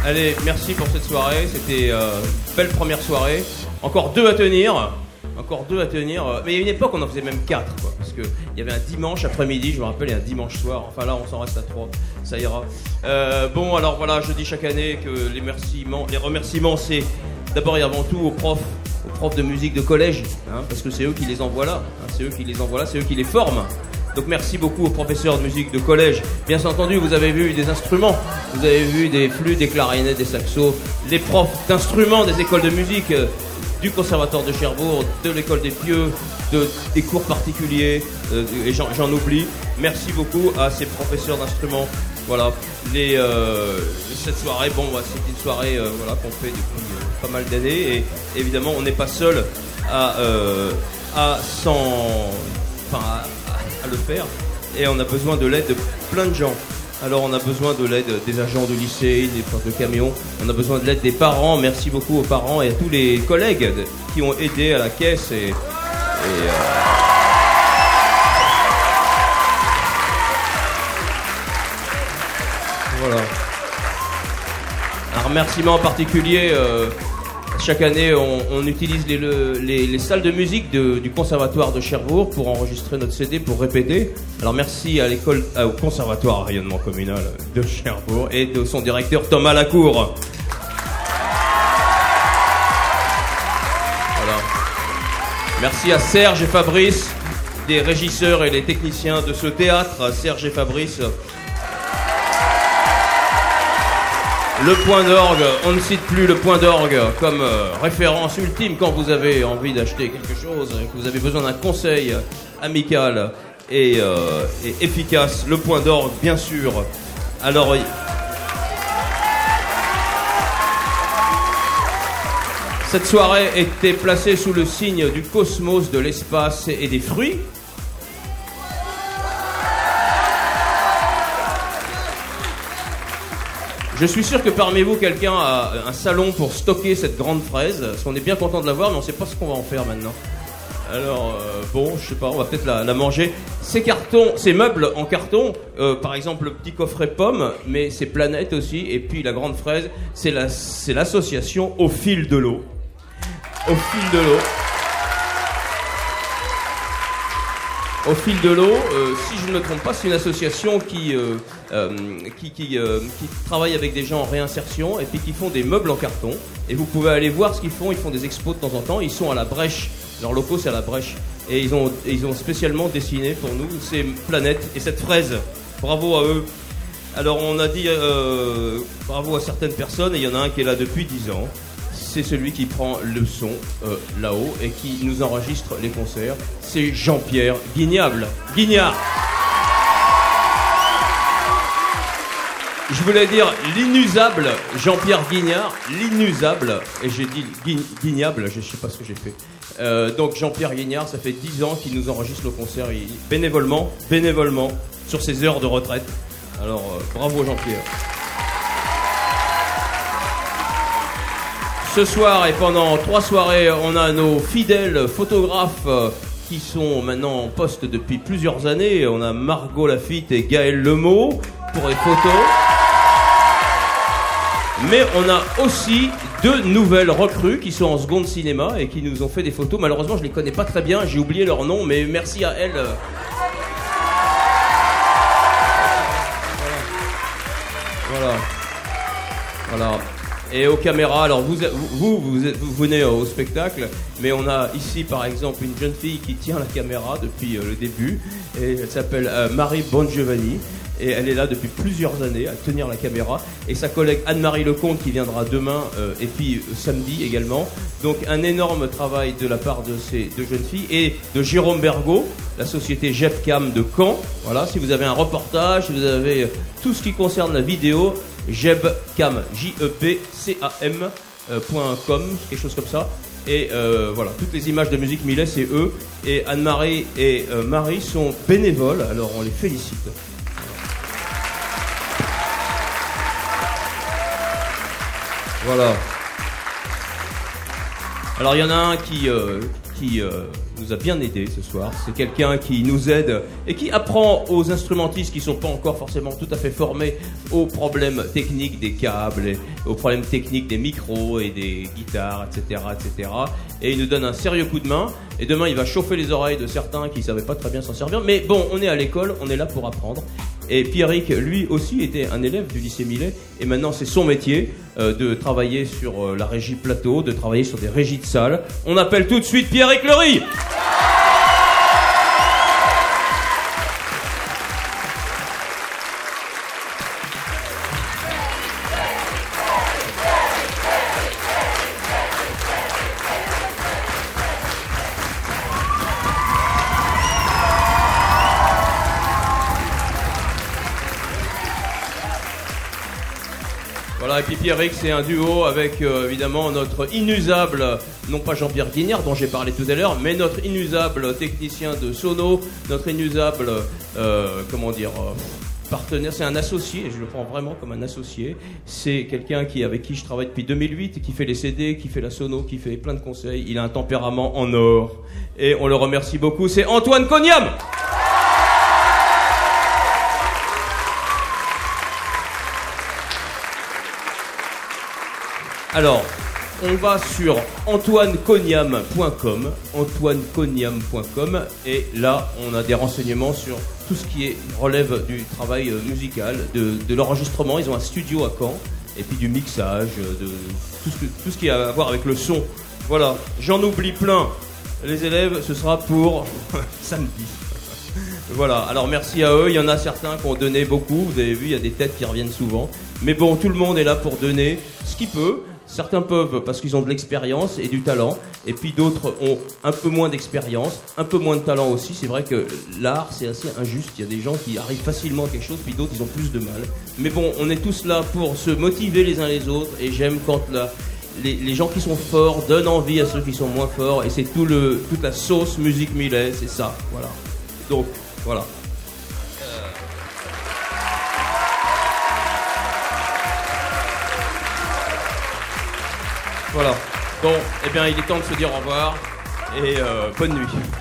Allez, merci pour cette soirée. C'était belle première soirée. Encore deux à tenir. Mais il y a une époque, on en faisait même 4, quoi. Parce qu'il y avait un dimanche après-midi, je me rappelle, et un dimanche soir. Enfin là, on s'en reste à 3. Ça ira. Bon, alors voilà, je dis chaque année que les remerciements, c'est d'abord et avant tout aux profs de musique de collège. Hein, parce que c'est eux qui les envoient là. Hein, c'est eux qui les forment. Donc merci beaucoup aux professeurs de musique de collège. Bien entendu, vous avez vu des instruments. Vous avez vu des flûtes, des clarinettes, des saxos. Les profs d'instruments des écoles de musique du Conservatoire de Cherbourg, de l'école des Pieux, des cours particuliers, et j'en oublie. Merci beaucoup à ces professeurs d'instruments. Voilà, cette soirée, bon, c'est une soirée qu'on fait depuis pas mal d'années. Et évidemment, on n'est pas seul à le faire, et on a besoin de l'aide de plein de gens. Alors on a besoin de l'aide des agents de lycée, des portes de camions, on a besoin de l'aide des parents. Merci beaucoup aux parents et à tous les collègues qui ont aidé à la caisse voilà. Un remerciement en particulier. Chaque année, on utilise les salles de musique du Conservatoire de Cherbourg pour enregistrer notre CD, pour répéter. Alors merci à au Conservatoire à rayonnement communal de Cherbourg et de son directeur Thomas Lacour. Voilà. Merci à Serge et Fabrice, des régisseurs et les techniciens de ce théâtre. Serge et Fabrice. Le point d'orgue, on ne cite plus le point d'orgue comme référence ultime quand vous avez envie d'acheter quelque chose, que vous avez besoin d'un conseil amical et efficace. Le point d'orgue, bien sûr. Alors, cette soirée était placée sous le signe du cosmos, de l'espace et des fruits. Je suis sûr que parmi vous, quelqu'un a un salon pour stocker cette grande fraise, parce qu'on est bien content de la voir, mais on ne sait pas ce qu'on va en faire maintenant. Alors, bon, je sais pas, on va peut-être la manger. Ces meubles en carton, par exemple le petit coffret pomme, mais c'est planète aussi, et puis la grande fraise, c'est l'association Au Fil de l'Eau. Au Fil de l'Eau. Au Fil de l'Eau, si je ne me trompe pas, c'est une association qui travaille avec des gens en réinsertion et puis qui font des meubles en carton. Et vous pouvez aller voir ce qu'ils font. Ils font des expos de temps en temps. Ils sont à la Brèche. Leurs locaux, c'est à la Brèche. Et ils ont spécialement dessiné pour nous ces planètes et cette fraise. Bravo à eux. Alors on a dit bravo à certaines personnes, et il y en a un qui est là depuis 10 ans. C'est celui qui prend le son là-haut et qui nous enregistre les concerts. C'est Jean-Pierre Guignard. Je voulais dire l'inusable Jean-Pierre Guignard, l'inusable, et j'ai dit guignable, je sais pas ce que j'ai fait. Donc Jean-Pierre Guignard, ça fait 10 ans qu'il nous enregistre le concert bénévolement, sur ses heures de retraite. Alors bravo Jean-Pierre. Ce soir et pendant 3 soirées, on a nos fidèles photographes qui sont maintenant en poste depuis plusieurs années. On a Margot Lafitte et Gaël Lemot pour les photos. Mais on a aussi 2 nouvelles recrues qui sont en seconde cinéma et qui nous ont fait des photos. Malheureusement, je les connais pas très bien, j'ai oublié leur nom, mais merci à elles. Voilà. Et aux caméras, alors vous venez au spectacle, mais on a ici par exemple une jeune fille qui tient la caméra depuis le début, et elle s'appelle Marie Bongiovanni, et elle est là depuis plusieurs années à tenir la caméra, et sa collègue Anne-Marie Lecomte qui viendra demain, et puis samedi également. Donc un énorme travail de la part de ces 2 jeunes filles, et de Jérôme Bergot, la société Jebcam de Caen. Voilà, si vous avez un reportage, si vous avez tout ce qui concerne la vidéo, Jebcam, JEPCAM.com, quelque chose comme ça. Et voilà, toutes les images de musique Millet, c'est eux. Et Anne-Marie et Marie sont bénévoles, alors on les félicite. Voilà. Alors il y en a un qui nous a bien aidé ce soir. C'est quelqu'un qui nous aide et qui apprend aux instrumentistes qui sont pas encore forcément tout à fait formés aux problèmes techniques des câbles, et aux problèmes techniques des micros et des guitares, etc., etc. Et il nous donne un sérieux coup de main. Et demain, il va chauffer les oreilles de certains qui savaient pas très bien s'en servir. Mais bon, on est à l'école, on est là pour apprendre. Et Pierrick, lui aussi, était un élève du lycée Millet. Et maintenant, c'est son métier de travailler sur la régie plateau, de travailler sur des régies de salle. On appelle tout de suite Pierrick Lery. Voilà, et puis Pierrick, c'est un duo avec évidemment notre inusable, non pas Jean-Pierre Guignard dont j'ai parlé tout à l'heure, mais notre inusable technicien de sono, notre inusable, partenaire, c'est un associé, je le prends vraiment comme un associé. C'est quelqu'un avec qui je travaille depuis 2008, qui fait les CD, qui fait la sono, qui fait plein de conseils. Il a un tempérament en or et on le remercie beaucoup. C'est Antoine Cognam. Alors, on va sur antoinecognam.com, antoinecognam.com, et là, on a des renseignements sur tout ce qui relève du travail musical, de l'enregistrement. Ils ont un studio à Caen, et puis du mixage, de tout ce qui a à voir avec le son. Voilà, j'en oublie plein. Les élèves, ce sera pour samedi. Voilà, alors merci à eux. Il y en a certains qui ont donné beaucoup. Vous avez vu, il y a des têtes qui reviennent souvent. Mais bon, tout le monde est là pour donner ce qu'il peut. Certains peuvent parce qu'ils ont de l'expérience et du talent, et puis d'autres ont un peu moins d'expérience, un peu moins de talent aussi. C'est vrai que l'art, c'est assez injuste. Il y a des gens qui arrivent facilement à quelque chose, puis d'autres, ils ont plus de mal. Mais bon, on est tous là pour se motiver les uns les autres, et j'aime quand les gens qui sont forts donnent envie à ceux qui sont moins forts, et c'est toute la sauce musique Millet, c'est ça, voilà. Donc, voilà. Voilà. Bon, eh bien, il est temps de se dire au revoir et bonne nuit.